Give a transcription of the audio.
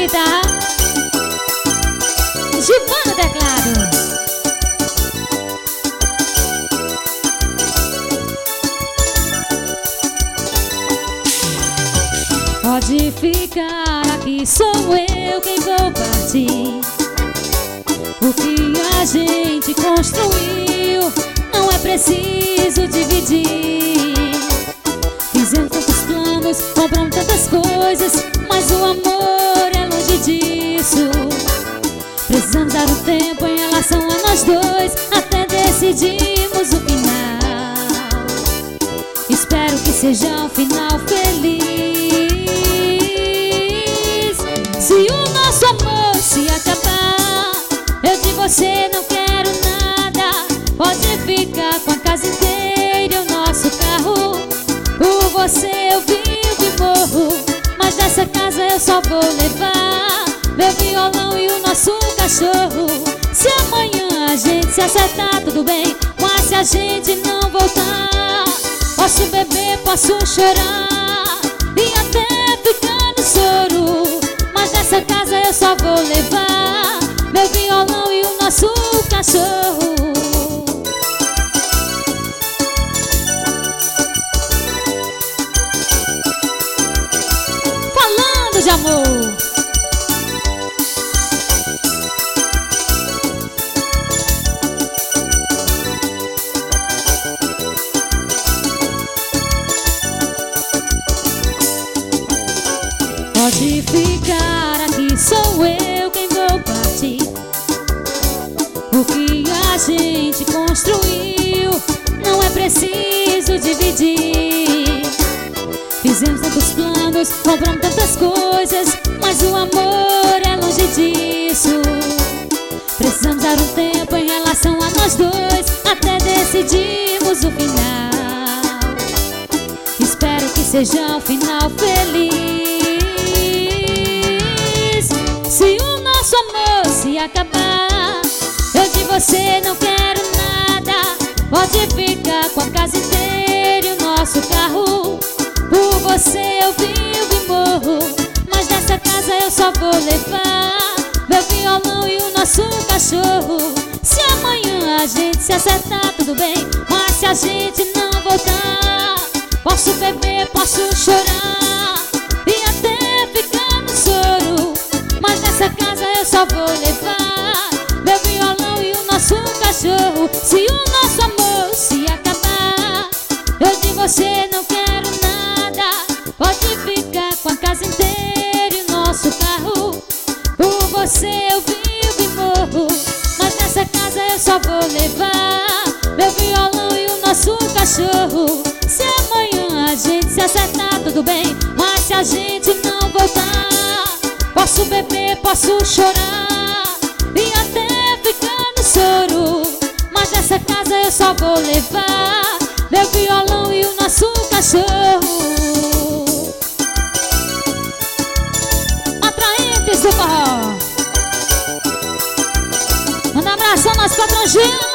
guitarra, Gilvan no teclado. Pode ficar aqui, sou eu quem vou partir. O que a gente construiu não é preciso dividir. Fizemos tantos planos, compramos tantas coisas, mas o amor é longe disso. Precisamos dar um tempo em relação a nós dois, até decidirmos o final. Espero que seja um final feliz. Se o nosso amor se acabar, eu de você não quero nada. Pode ficar com a casa inteira e o nosso carro. Por você eu vivo e morro, mas dessa casa eu só vou levar meu violão e o nosso cachorro. Se amanhã a gente se acertar, tudo bem, mas se a gente não voltar, posso beber, posso chorar e até ficar no soro, mas dessa casa eu só vou levar meu violão e o nosso cachorro. Falando de amor, pode ficar aqui, sou eu quem vou partir. O que a gente construiu não é preciso dividir. Fizemos tantos planos, compramos tantas coisas, mas o amor é longe disso. Precisamos dar um tempo em relação a nós dois, até decidirmos o final. Espero que seja um final feliz. Se o nosso amor se acabar, eu de você não quero nada. Pode ficar com a casa inteira e o nosso carro. Por você eu vivo e morro, mas dessa casa eu só vou levar meu violão e o nosso cachorro. Se amanhã a gente se acertar, tudo bem, mas se a gente não voltar, posso beber, posso chorar e até ficar no soro, mas nessa casa eu só vou levar meu violão e o nosso cachorro. Se o nosso amor se acabar, eu de você não quero nada. Pode ficar com a casa inteira e o nosso carro. Por você eu vivo e morro, mas nessa casa eu só vou levar meu violão e o nosso cachorro. Se amanhã a gente se acertar, tudo bem, mas se a gente não voltar, posso beber, posso chorar e até ficar no soro, mas nessa casa eu só vou levar meu violão e o nosso cachorro. Atraentes do forró, manda um abraço ao nosso patrão Gil.